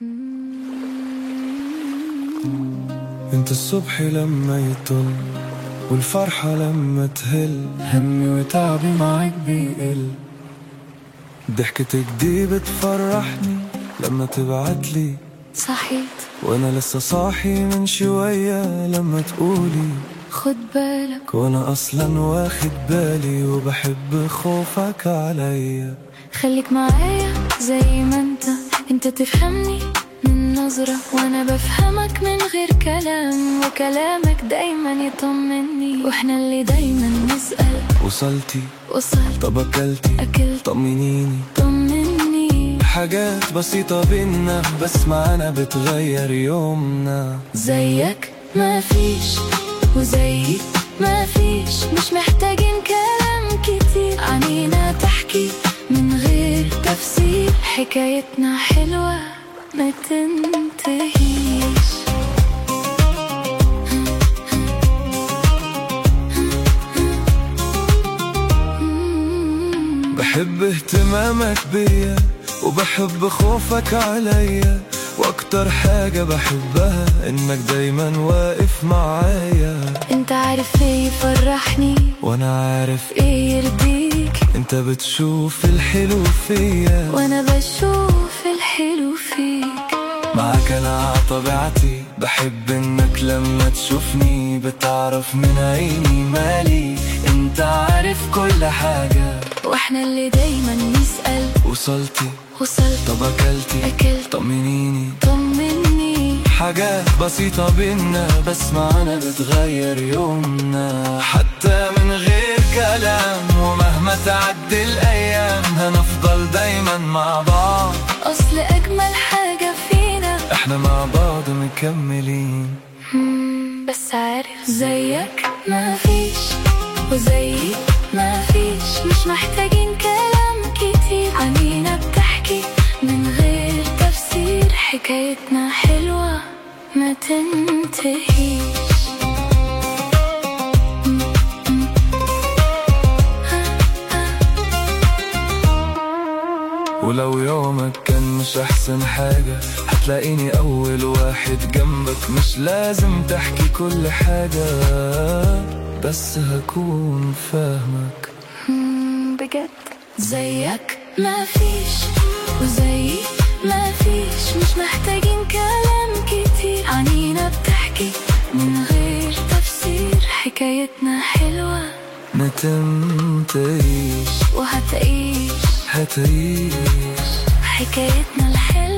انت الصبح لما يطل والفرحة لما تهل، همي وتعبي معاك بيقل. ضحكتك دي بتفرحني لما تبعتلي صحيت وانا لسه صاحي من شوية، لما تقولي خد بالك وانا اصلا واخد بالي وبحب خوفك عليا. خليك معايا زي ما انت تفهمني من نظرة وانا بفهمك من غير كلام، وكلامك دايما يطمني واحنا اللي دايما نسأل وصلت طب اكلت طمنيني حاجات بسيطة بينا بس معانا بتغير يومنا. زيك ما فيش وزيي ما فيش، مش محتاجين كلام كتير، عنينا تحكي من غير تفسير، حكايتنا حلوة ما تنتهيش. بحب اهتمامك بيا وبحب خوفك عليا، واكتر حاجة بحبها انك دايما واقف معايا. انت عارف ايه يفرحني وانا عارف ايه يرضيك، انت بتشوف الحلو فيا وانا بشوف الحلو فيك. معاك انا طبيعتي بحب انك لما تشوفني بتعرف من عيني مالي. انت عارف كل حاجة واحنا اللي دايما نسأل وصلت طب اكلت طمنيني حاجات بسيطة بينا بس معانا بتغير يومنا، حتى من غير كلام. ومهما تعدي الأيام هنفضل دايما مع بعض، أصل أجمل حاجة فينا احنا مع بعض مكملين. بس عارف زيك ما فيش وزيي ما فيش، مش محتاجين كلام كتير، عنينا بتحكي من غير تفسير، حكايتنا حلوة ما تنتهيش. ولو يومك كان مش احسن حاجة هتلاقيني اول واحد جنبك، مش لازم تحكي كل حاجة بس هكون فاهمك بجد. زيك ما فيش وزيي ما فيش، مش محتاجين كلام كتير، عنينا بتحكي من غير تفسير، حكايتنا حلوة ما تنتهيش وهتعيش حكايتنا الحلوة.